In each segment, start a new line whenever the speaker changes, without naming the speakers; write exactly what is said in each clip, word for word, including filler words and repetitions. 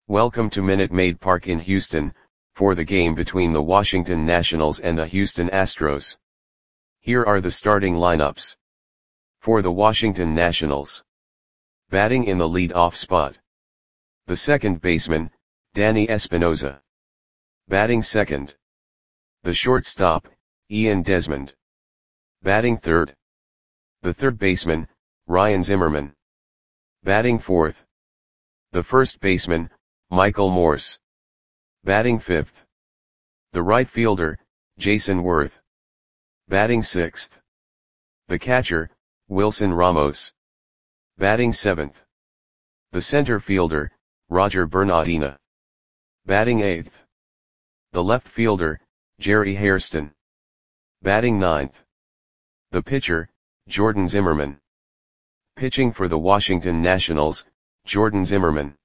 Welcome to Minute Maid Park in Houston, for the game between the Washington Nationals and the Houston Astros. Here are the starting lineups. For the Washington Nationals. Batting in the lead-off spot. The second baseman, Danny Espinosa. Batting second. The shortstop, Ian Desmond. Batting third. The third baseman, Ryan Zimmerman. Batting fourth. The first baseman, Michael Morse. Batting fifth. The right fielder, Jason Worth. Batting sixth. The catcher, Wilson Ramos. Batting seventh. The center fielder, Roger Bernardina. Batting eighth. The left fielder, Jerry Hairston. Batting ninth. The pitcher, Jordan Zimmermann. Pitching for the Washington Nationals, Jordan Zimmermann.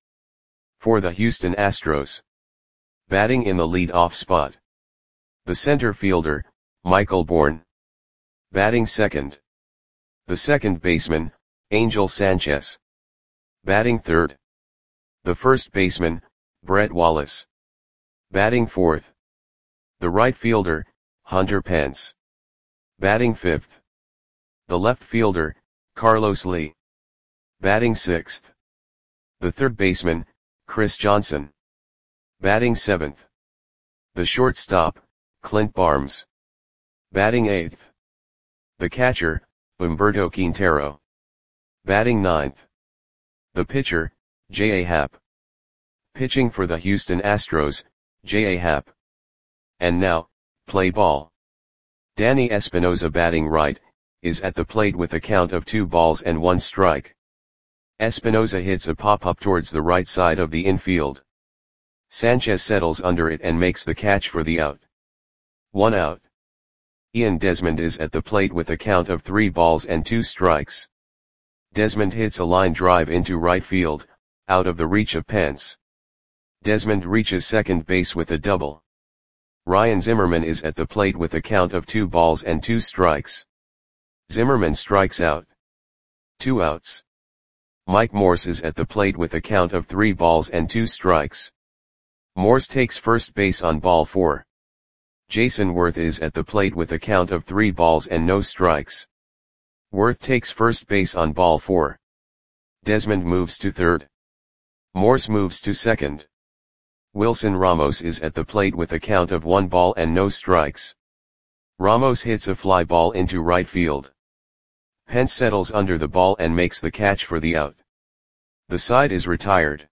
For the Houston Astros. Batting in the lead-off spot. The center fielder, Michael Bourn. Batting second. The second baseman, Angel Sanchez. Batting third. The first baseman, Brett Wallace. Batting fourth. The right fielder, Hunter Pence. Batting fifth. The left fielder, Carlos Lee. Batting sixth. The third baseman, Chris Johnson. Batting seventh. The shortstop, Clint Barnes. Batting eighth. The catcher, Humberto Quintero. Batting ninth. The pitcher, J A. Happ. Pitching for the Houston Astros, J A. Happ. And now, play ball. Danny Espinosa batting right, is at the plate with a count of two balls and one strike. Espinosa hits a pop-up towards the right side of the infield. Sanchez settles under it and makes the catch for the out. One out. Ian Desmond is at the plate with a count of three balls and two strikes. Desmond hits a line drive into right field, out of the reach of Pence. Desmond reaches second base with a double. Ryan Zimmerman is at the plate with a count of two balls and two strikes. Zimmerman strikes out. Two outs. Mike Morse is at the plate with a count of three balls and two strikes. Morse takes first base on ball four. Jason Worth is at the plate with a count of three balls and no strikes. Worth takes first base on ball four. Desmond moves to third. Morse moves to second. Wilson Ramos is at the plate with a count of one ball and no strikes. Ramos hits a fly ball into right field. Pence settles under the ball and makes the catch for the out. The side is retired.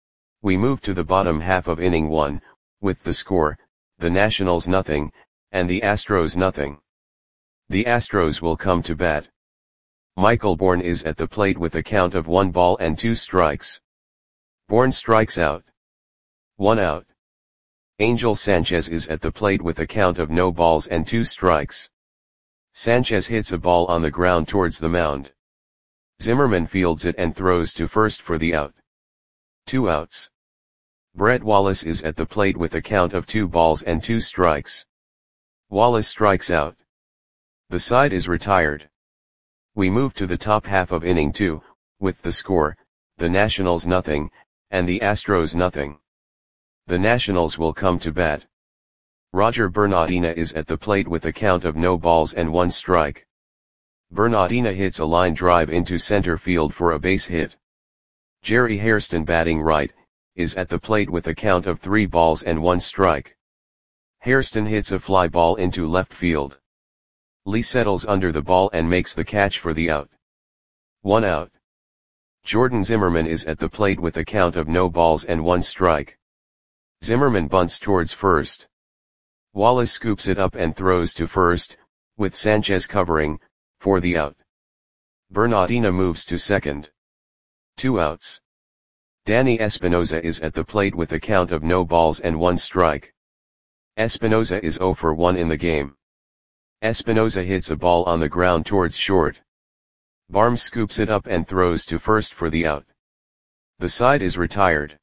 We move to the bottom half of inning one, with the score, the Nationals nothing, and the Astros nothing. The Astros will come to bat. Michael Bourn is at the plate with a count of one ball and two strikes. Bourn strikes out. One out. Angel Sanchez is at the plate with a count of no balls and two strikes. Sanchez hits a ball on the ground towards the mound. Zimmerman fields it and throws to first for the out. Two outs. Brett Wallace is at the plate with a count of two balls and two strikes. Wallace strikes out. The side is retired. We move to the top half of inning two, with the score, the Nationals nothing, and the Astros nothing. The Nationals will come to bat. Roger Bernardina is at the plate with a count of no balls and one strike. Bernardina hits a line drive into center field for a base hit. Jerry Hairston batting right, is at the plate with a count of three balls and one strike. Hairston hits a fly ball into left field. Lee settles under the ball and makes the catch for the out. One out. Jordan Zimmermann is at the plate with a count of no balls and one strike. Zimmerman bunts towards first. Wallace scoops it up and throws to first, with Sanchez covering, for the out. Bernardina moves to second. Two outs. Danny Espinosa is at the plate with a count of no balls and one strike. Espinosa is zero for one in the game. Espinosa hits a ball on the ground towards short. Barnes scoops it up and throws to first for the out. The side is retired.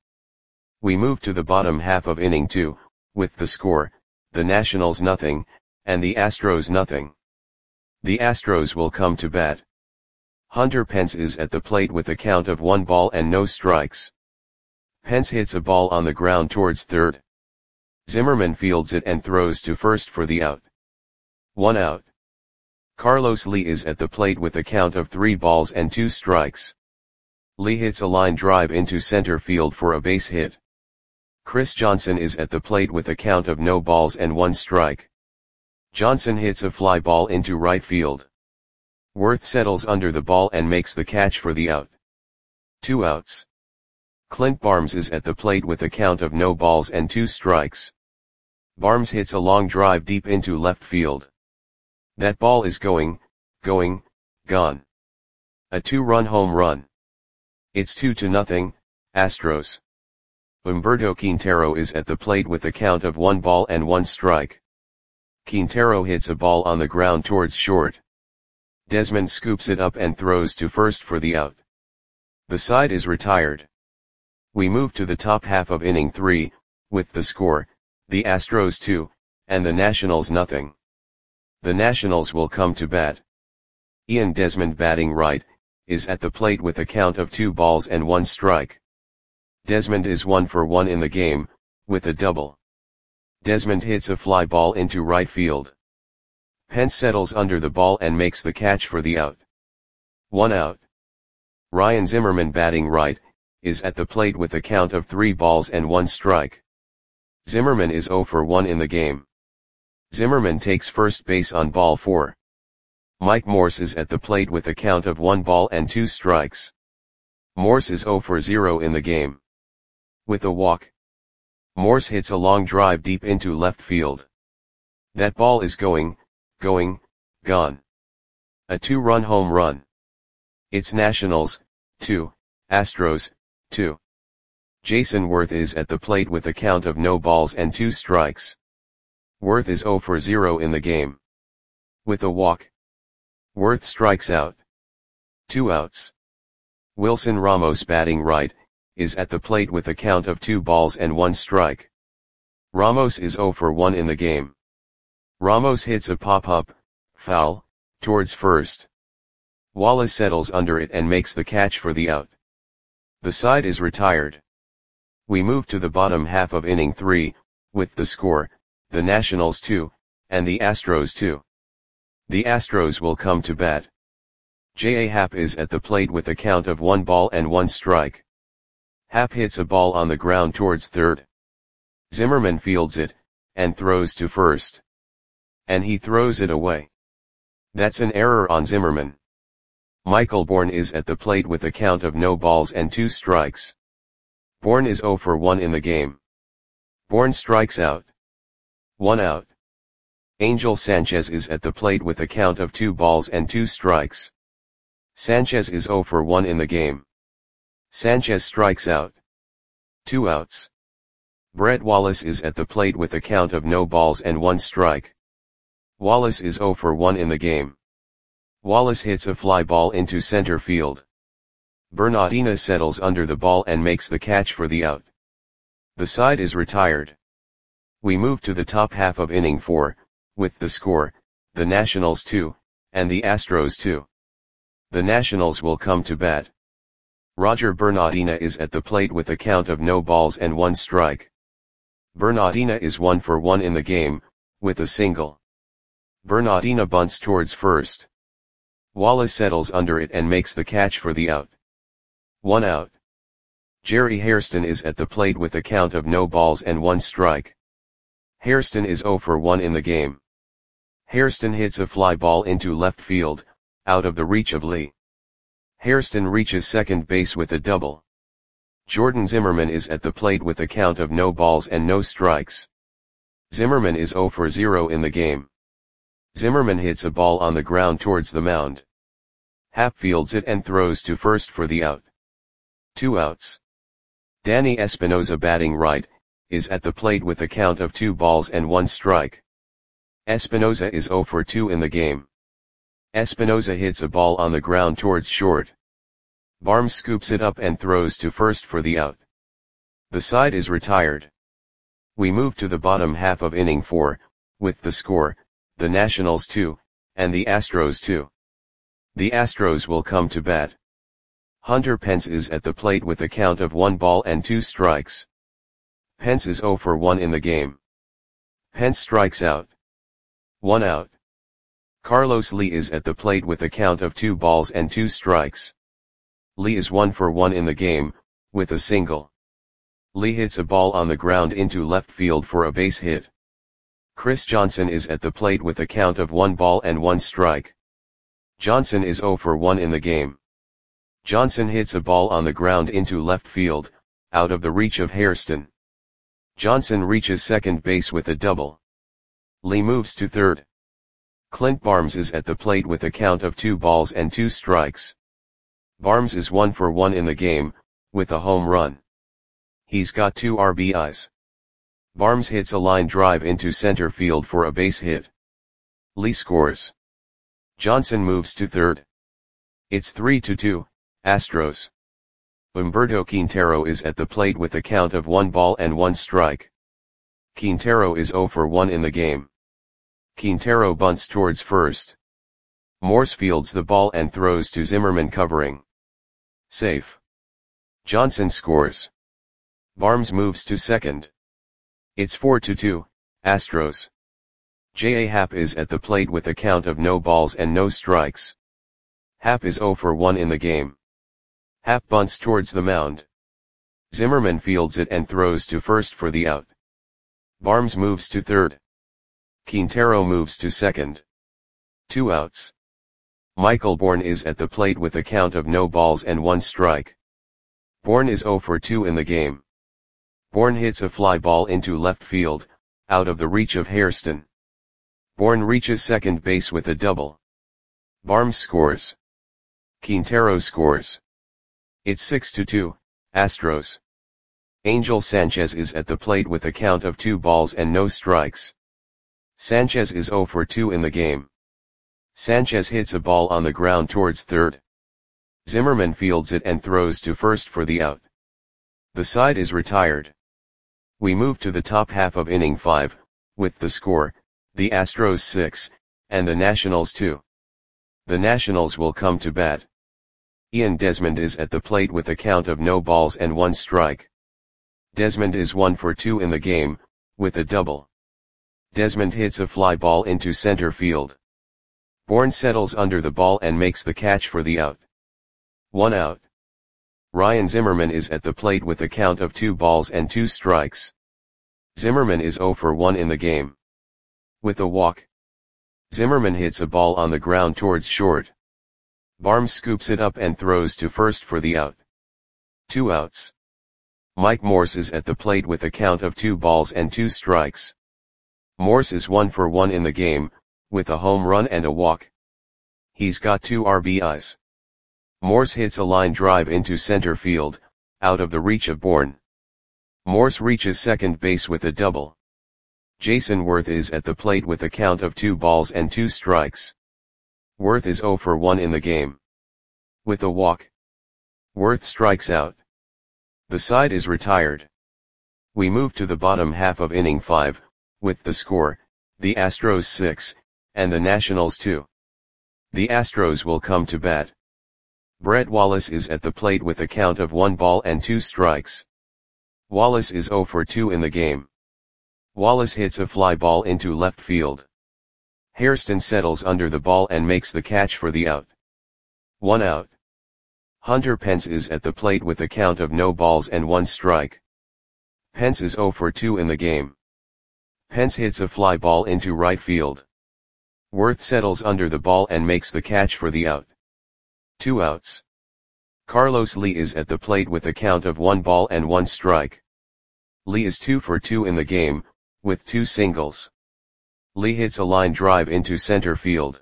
We move to the bottom half of inning two, with the score, the Nationals nothing, and the Astros nothing. The Astros will come to bat. Hunter Pence is at the plate with a count of one ball and no strikes. Pence hits a ball on the ground towards third. Zimmerman fields it and throws to first for the out. One out. Carlos Lee is at the plate with a count of three balls and two strikes. Lee hits a line drive into center field for a base hit. Chris Johnson is at the plate with a count of no balls and one strike. Johnson hits a fly ball into right field. Worth settles under the ball and makes the catch for the out. Two outs. Clint Barnes is at the plate with a count of no balls and two strikes. Barnes hits a long drive deep into left field. That ball is going, going, gone. A two-run home run. It's two to nothing, Astros. Humberto Quintero is at the plate with a count of one ball and one strike. Quintero hits a ball on the ground towards short. Desmond scoops it up and throws to first for the out. The side is retired. We move to the top half of inning three, with the score, the Astros two, and the Nationals nothing. The Nationals will come to bat. Ian Desmond, batting right, is at the plate with a count of two balls and one strike. Desmond is one for one in the game, with a double. Desmond hits a fly ball into right field. Pence settles under the ball and makes the catch for the out. One out. Ryan Zimmerman, batting right, is at the plate with a count of three balls and one strike. Zimmerman is zero for one in the game. Zimmerman takes first base on ball four. Mike Morse is at the plate with a count of one ball and two strikes. Morse is zero for zero in the game. With a walk. Morse hits a long drive deep into left field. That ball is going, going, gone. A two-run home run. It's Nationals, two, Astros, two. Jason Worth is at the plate with a count of no balls and two strikes. Worth is zero for zero in the game. With a walk. Worth strikes out. Two outs. Wilson Ramos, batting right, is at the plate with a count of two balls and one strike. Ramos is zero for one in the game. Ramos hits a pop-up, foul, towards first. Wallace settles under it and makes the catch for the out. The side is retired. We move to the bottom half of inning three, with the score, the Nationals two, and the Astros two. The Astros will come to bat. J A. Happ is at the plate with a count of one ball and one strike. Happ hits a ball on the ground towards third. Zimmerman fields it, and throws to first. And he throws it away. That's an error on Zimmerman. Michael Bourne is at the plate with a count of no balls and two strikes. Bourne is zero for one in the game. Bourne strikes out. One out. Angel Sanchez is at the plate with a count of two balls and two strikes. Sanchez is zero for one in the game. Sanchez strikes out. Two outs. Brett Wallace is at the plate with a count of no balls and one strike. Wallace is zero for one in the game. Wallace hits a fly ball into center field. Bernardina settles under the ball and makes the catch for the out. The side is retired. We move to the top half of inning four, with the score, the Nationals two, and the Astros two. The Nationals will come to bat. Roger Bernardina is at the plate with a count of no balls and one strike. Bernardina is one for one in the game, with a single. Bernardina bunts towards first. Wallace settles under it and makes the catch for the out. One out. Jerry Hairston is at the plate with a count of no balls and one strike. Hairston is zero for one in the game. Hairston hits a fly ball into left field, out of the reach of Lee. Hairston reaches second base with a double. Jordan Zimmerman is at the plate with a count of no balls and no strikes. Zimmerman is zero for zero in the game. Zimmerman hits a ball on the ground towards the mound. Happ fields it and throws to first for the out. Two outs. Danny Espinosa, batting right, is at the plate with a count of two balls and one strike. Espinosa is zero for two in the game. Espinosa hits a ball on the ground towards short. Barnes scoops it up and throws to first for the out. The side is retired. We move to the bottom half of inning four, with the score, the Nationals two, and the Astros two. The Astros will come to bat. Hunter Pence is at the plate with a count of one ball and two strikes. Pence is zero for one in the game. Pence strikes out. One out. Carlos Lee is at the plate with a count of two balls and two strikes. Lee is one for one in the game, with a single. Lee hits a ball on the ground into left field for a base hit. Chris Johnson is at the plate with a count of one ball and one strike. Johnson is zero for one in the game. Johnson hits a ball on the ground into left field, out of the reach of Hairston. Johnson reaches second base with a double. Lee moves to third. Clint Barnes is at the plate with a count of two balls and two strikes. Barnes is one for one in the game, with a home run. He's got two R B Is. Barnes hits a line drive into center field for a base hit. Lee scores. Johnson moves to third. It's three to two, Astros. Humberto Quintero is at the plate with a count of one ball and one strike. Quintero is zero for one in the game. Quintero bunts towards first. Morse fields the ball and throws to Zimmerman covering. Safe. Johnson scores. Barnes moves to second. It's four to two, Astros. J A. Happ is at the plate with a count of no balls and no strikes. Happ is zero for one in the game. Happ bunts towards the mound. Zimmerman fields it and throws to first for the out. Barnes moves to third. Quintero moves to second. Two outs. Michael Bourne is at the plate with a count of no balls and one strike. Bourne is zero for two in the game. Bourne hits a fly ball into left field, out of the reach of Hairston. Bourne reaches second base with a double. Barnes scores. Quintero scores. It's six to two, Astros. Angel Sanchez is at the plate with a count of two balls and no strikes. Sanchez is zero for two in the game. Sanchez hits a ball on the ground towards third. Zimmerman fields it and throws to first for the out. The side is retired. We move to the top half of inning five, with the score, the Astros six, and the Nationals two. The Nationals will come to bat. Ian Desmond is at the plate with a count of no balls and one strike. Desmond is one for two in the game, with a double. Desmond hits a fly ball into center field. Bourne settles under the ball and makes the catch for the out. One out. Ryan Zimmerman is at the plate with a count of two balls and two strikes. Zimmerman is zero for one in the game. With a walk. Zimmerman hits a ball on the ground towards short. Barnes scoops it up and throws to first for the out. Two outs. Mike Morse is at the plate with a count of two balls and two strikes. Morse is one for one in the game, with a home run and a walk. He's got two R B Is. Morse hits a line drive into center field, out of the reach of Bourne. Morse reaches second base with a double. Jason Worth is at the plate with a count of two balls and two strikes. Worth is zero for one in the game. With a walk. Worth strikes out. The side is retired. We move to the bottom half of inning five, with the score, the Astros six, and the Nationals two. The Astros will come to bat. Brett Wallace is at the plate with a count of one ball and two strikes. Wallace is zero for two in the game. Wallace hits a fly ball into left field. Hairston settles under the ball and makes the catch for the out. One out. Hunter Pence is at the plate with a count of no balls and one strike. Pence is zero for two in the game. Pence hits a fly ball into right field. Worth settles under the ball and makes the catch for the out. Two outs. Carlos Lee is at the plate with a count of one ball and one strike. Lee is two for two in the game, with two singles. Lee hits a line drive into center field.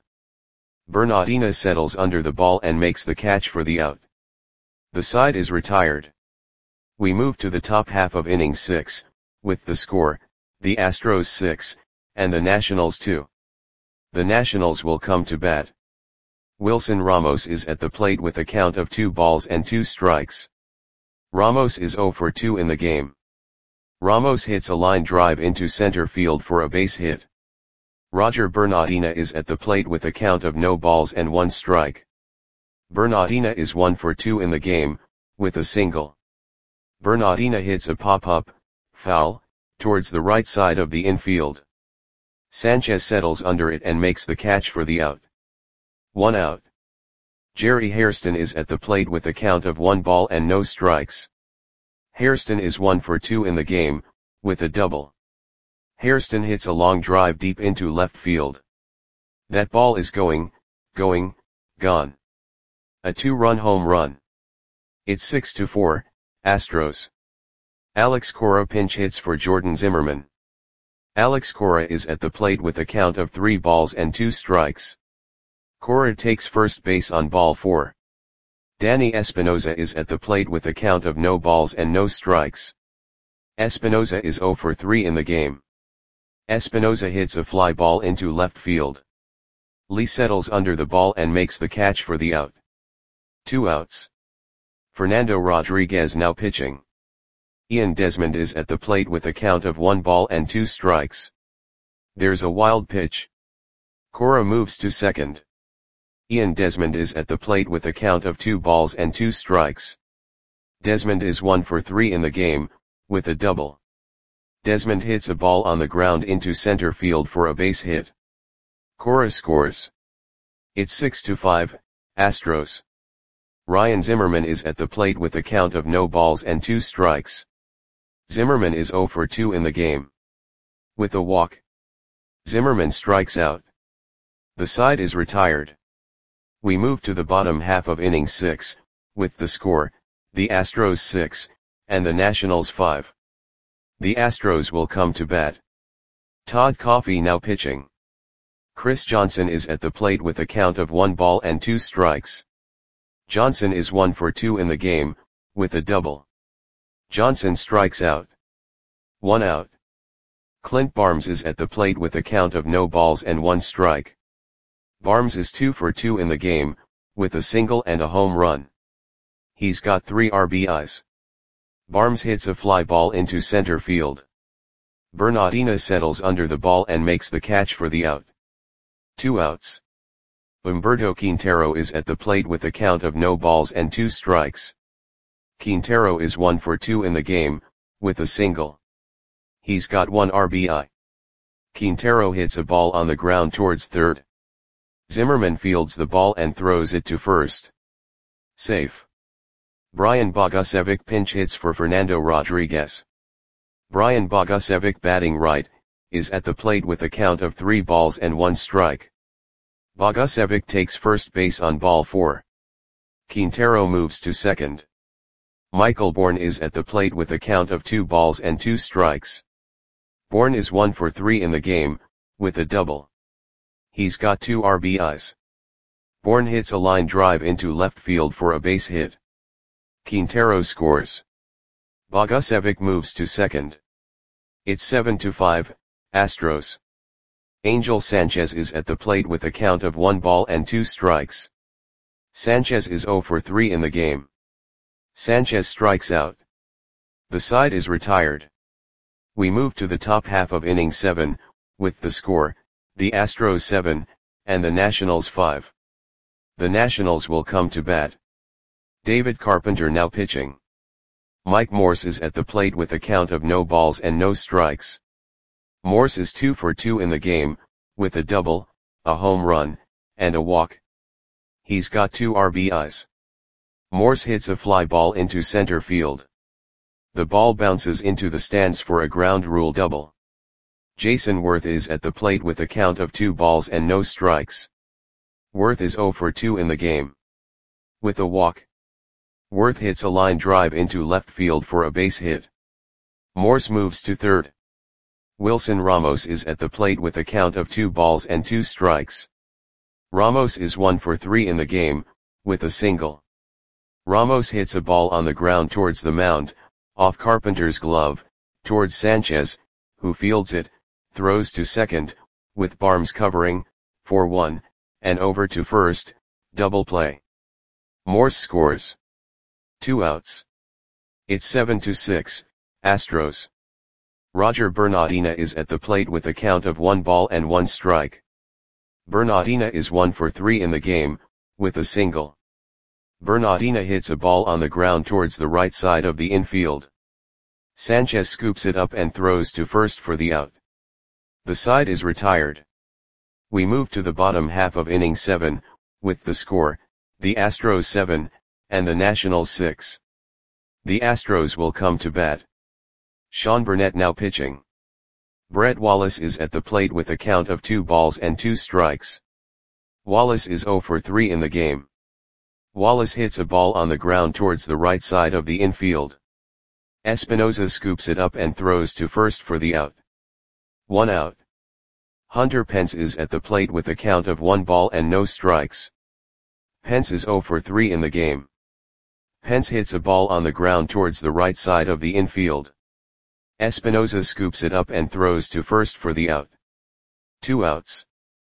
Bernardina settles under the ball and makes the catch for the out. The side is retired. We move to the top half of inning six, with the score, the Astros six, and the Nationals two. The Nationals will come to bat. Wilson Ramos is at the plate with a count of two balls and two strikes. Ramos is zero for two in the game. Ramos hits a line drive into center field for a base hit. Roger Bernardina is at the plate with a count of no balls and one strike. Bernardina is one for two in the game, with a single. Bernardina hits a pop-up, foul, towards the right side of the infield. Sanchez settles under it and makes the catch for the out. One out. Jerry Hairston is at the plate with a count of one ball and no strikes. Hairston is one for two in the game, with a double. Hairston hits a long drive deep into left field. That ball is going, going, gone. A two-run home run. It's six to four, Astros. Alex Cora pinch hits for Jordan Zimmermann. Alex Cora is at the plate with a count of three balls and two strikes. Cora takes first base on ball four. Danny Espinosa is at the plate with a count of no balls and no strikes. Espinosa is zero for three in the game. Espinosa hits a fly ball into left field. Lee settles under the ball and makes the catch for the out. Two outs. Fernando Rodriguez now pitching. Ian Desmond is at the plate with a count of one ball and two strikes. There's a wild pitch. Cora moves to second. Ian Desmond is at the plate with a count of two balls and two strikes. Desmond is one for three in the game, with a double. Desmond hits a ball on the ground into center field for a base hit. Cora scores. It's six to five, Astros. Ryan Zimmerman is at the plate with a count of no balls and two strikes. Zimmerman is zero for two in the game. With a walk. Zimmerman strikes out. The side is retired. We move to the bottom half of inning six, with the score, the Astros six, and the Nationals five. The Astros will come to bat. Todd Coffey now pitching. Chris Johnson is at the plate with a count of one ball and two strikes. Johnson is one for two in the game, with a double. Johnson strikes out. One out. Clint Barnes is at the plate with a count of no balls and one strike. Barnes is two for two in the game, with a single and a home run. He's got three R B Is. Barnes hits a fly ball into center field. Bernardina settles under the ball and makes the catch for the out. Two outs. Humberto Quintero is at the plate with a count of no balls and two strikes. Quintero is one for two in the game, with a single. He's got one R B I. Quintero hits a ball on the ground towards third. Zimmerman fields the ball and throws it to first. Safe. Brian Bogusevic pinch hits for Fernando Rodriguez. Brian Bogusevic, batting right, is at the plate with a count of three balls and one strike. Bogusevic takes first base on ball four. Quintero moves to second. Michael Bourne is at the plate with a count of two balls and two strikes. Bourne is one for three in the game, with a double. He's got two R B Is. Bourne hits a line drive into left field for a base hit. Quintero scores. Bogusevic moves to second. It's seven to five, Astros. Angel Sanchez is at the plate with a count of one ball and two strikes. Sanchez is zero for three in the game. Sanchez strikes out. The side is retired. We move to the top half of inning seven, with the score, the Astros seven, and the Nationals five. The Nationals will come to bat. David Carpenter now pitching. Mike Morse is at the plate with a count of no balls and no strikes. Morse is two for two in the game, with a double, a home run, and a walk. He's got two R B Is. Morse hits a fly ball into center field. The ball bounces into the stands for a ground rule double. Jason Worth is at the plate with a count of two balls and no strikes. Worth is zero for two in the game. With a walk. Worth hits a line drive into left field for a base hit. Morse moves to third. Wilson Ramos is at the plate with a count of two balls and two strikes. Ramos is one for three in the game, with a single. Ramos hits a ball on the ground towards the mound, off Carpenter's glove, towards Sanchez, who fields it, throws to second, with Barnes covering, for one, and over to first, double play. Morse scores. Two outs. It's seven to six, Astros. Roger Bernardina is at the plate with a count of one ball and one strike. Bernardina is one for three in the game, with a single. Bernardina hits a ball on the ground towards the right side of the infield. Sanchez scoops it up and throws to first for the out. The side is retired. We move to the bottom half of inning seven, with the score, the Astros seven, and the Nationals six. The Astros will come to bat. Sean Burnett now pitching. Brett Wallace is at the plate with a count of two balls and two strikes. Wallace is oh for three in the game. Wallace hits a ball on the ground towards the right side of the infield. Espinosa scoops it up and throws to first for the out. One out. Hunter Pence is at the plate with a count of one ball and no strikes. Pence is oh for three in the game. Pence hits a ball on the ground towards the right side of the infield. Espinosa scoops it up and throws to first for the out. Two outs.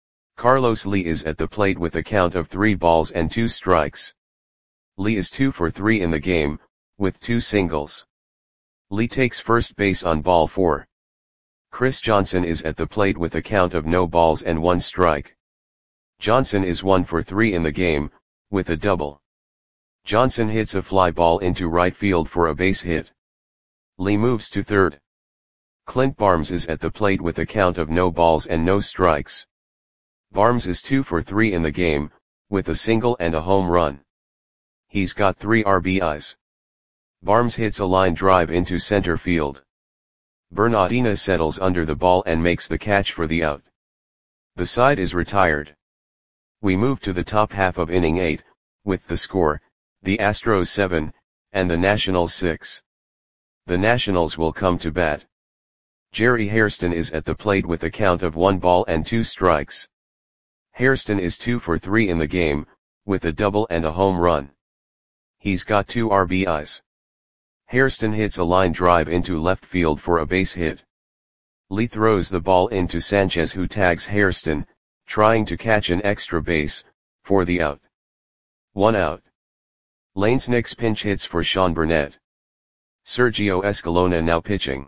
Carlos Lee is at the plate with a count of three balls and two strikes. Lee is two for three in the game, with two singles. Lee takes first base on ball four. Chris Johnson is at the plate with a count of no balls and one strike. Johnson is one for three in the game, with a double. Johnson hits a fly ball into right field for a base hit. Lee moves to third. Clint Barnes is at the plate with a count of no balls and no strikes. Barnes is two for three in the game, with a single and a home run. He's got three R B Is. Barnes hits a line drive into center field. Bernardina settles under the ball and makes the catch for the out. The side is retired. We move to the top half of inning eight, with the score, the Astros seven, and the Nationals six. The Nationals will come to bat. Jerry Hairston is at the plate with a count of one ball and two strikes. Hairston is two for three in the game, with a double and a home run. He's got two R B Is. Hairston hits a line drive into left field for a base hit. Lee throws the ball into Sanchez, who tags Hairston, trying to catch an extra base, for the out. One out. Lane Snicks pinch hits for Sean Burnett. Sergio Escalona now pitching.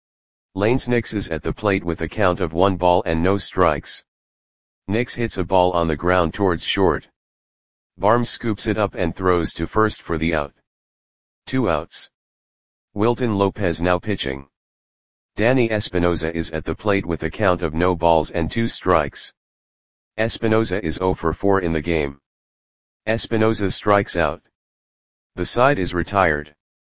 Lane Snicks is at the plate with a count of one ball and no strikes. Nix hits a ball on the ground towards short. Barnes scoops it up and throws to first for the out. Two outs. Wilton Lopez now pitching. Danny Espinosa is at the plate with a count of no balls and two strikes. Espinosa is oh for four in the game. Espinosa strikes out. The side is retired.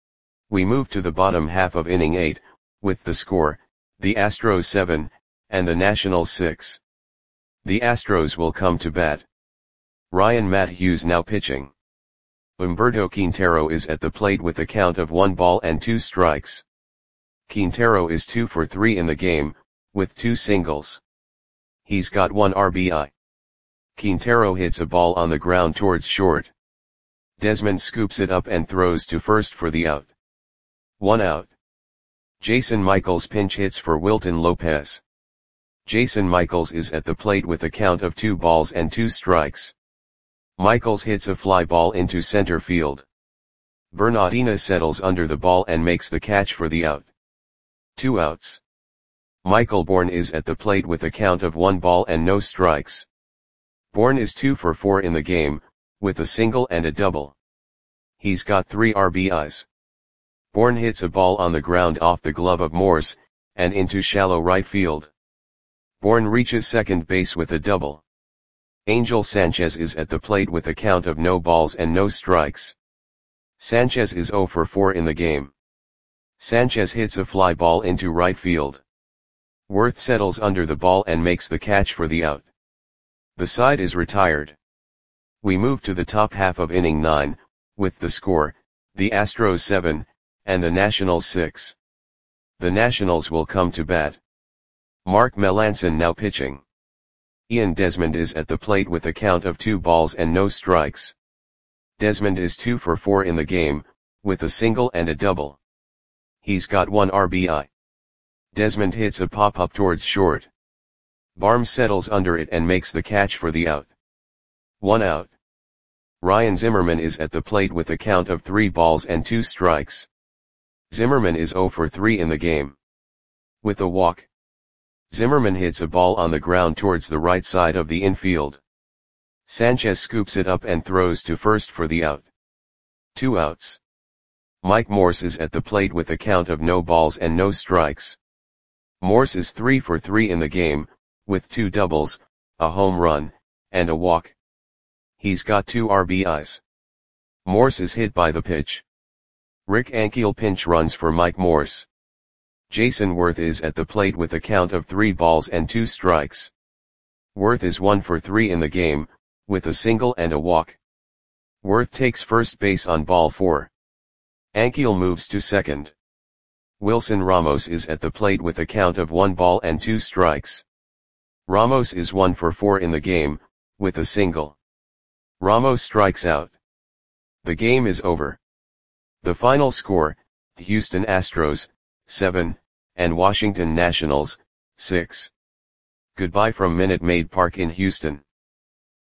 We move to the bottom half of inning eight, with the score, the Astros seven, and the Nationals six. The Astros will come to bat. Ryan Matthews now pitching. Humberto Quintero is at the plate with a count of one ball and two strikes. Quintero is two for three in the game, with two singles. He's got one R B I. Quintero hits a ball on the ground towards short. Desmond scoops it up and throws to first for the out. One out. Jason Michaels pinch hits for Wilton Lopez. Jason Michaels is at the plate with a count of two balls and two strikes. Michaels hits a fly ball into center field. Bernardina settles under the ball and makes the catch for the out. Two outs. Michael Bourne is at the plate with a count of one ball and no strikes. Bourne is two for four in the game, with a single and a double. He's got three R B Is. Bourne hits a ball on the ground off the glove of Morse, and into shallow right field. Bourne reaches second base with a double. Angel Sanchez is at the plate with a count of no balls and no strikes. Sanchez is oh for four in the game. Sanchez hits a fly ball into right field. Worth settles under the ball and makes the catch for the out. The side is retired. We move to the top half of inning nine, with the score, the Astros seven, and the Nationals six. The Nationals will come to bat. Mark Melancon now pitching. Ian Desmond is at the plate with a count of two balls and no strikes. Desmond is two for four in the game, with a single and a double. He's got one R B I. Desmond hits a pop-up towards short. Barnes settles under it and makes the catch for the out. One out. Ryan Zimmerman is at the plate with a count of three balls and two strikes. Zimmerman is oh for three in the game. With a walk. Zimmerman hits a ball on the ground towards the right side of the infield. Sanchez scoops it up and throws to first for the out. Two outs. Mike Morse is at the plate with a count of no balls and no strikes. Morse is three for three in the game, with two doubles, a home run, and a walk. He's got two R B Is. Morse is hit by the pitch. Rick Ankiel pinch runs for Mike Morse. Jason Worth is at the plate with a count of three balls and two strikes. Worth is one for three in the game, with a single and a walk. Worth takes first base on ball four. Ankiel moves to second. Wilson Ramos is at the plate with a count of one ball and two strikes. Ramos is one for four in the game, with a single. Ramos strikes out. The game is over. The final score, Houston Astros, seven, and Washington Nationals, six. Goodbye from Minute Maid Park in Houston.